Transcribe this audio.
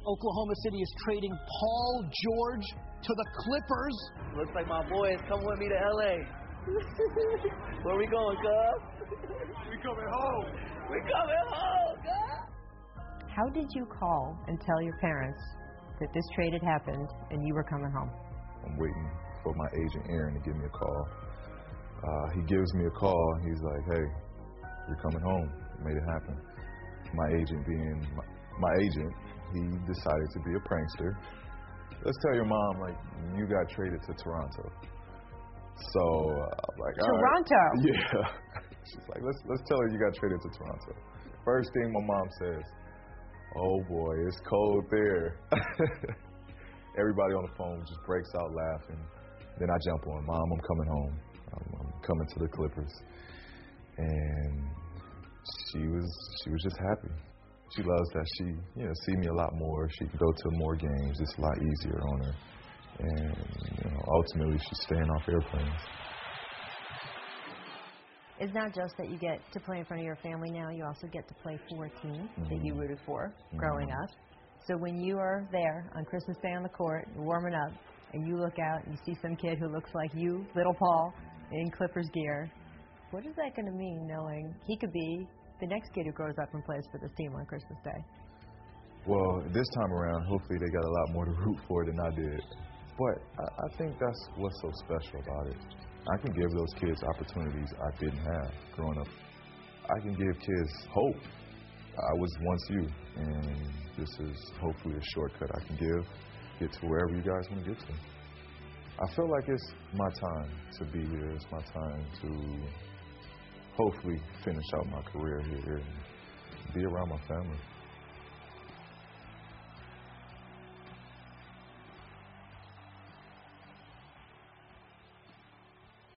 Oklahoma City is trading Paul George to the Clippers. Looks like my boys come with me to L.A. Where we going, cuz? We coming home. We coming home, cuz. How did you call and tell your parents that this trade had happened and you were coming home? I'm waiting for my agent Aaron to give me a call. He gives me a call. He's like, "Hey, you're coming home." Made it happen. My agent being my agent, he decided to be a prankster. Let's tell your mom, like, you got traded to Toronto. So I'm like, all Toronto? Right. Yeah. She's like, let's tell her you got traded to Toronto. First thing my mom says, "Oh boy, it's cold there." Everybody on the phone just breaks out laughing. Then I jump on, "Mom, I'm coming home. I'm coming to the Clippers." And she was just happy. She loves that she, see me a lot more. She can go to more games. It's a lot easier on her. And, ultimately she's staying off airplanes. It's not just that you get to play in front of your family now, you also get to play for a team that you rooted for growing up. So when you are there on Christmas Day on the court, warming up, and you look out and you see some kid who looks like you, little Paul, in Clippers gear, what is that going to mean, knowing he could be the next kid who grows up and plays for this team on Christmas Day? Well, this time around, hopefully they got a lot more to root for than I did. But I think that's what's so special about it. I can give those kids opportunities I didn't have growing up. I can give kids hope. I was once you, and this is hopefully a shortcut I can get to wherever you guys want to get to. I feel like it's my time to be here. It's my time to hopefully finish out my career here and be around my family.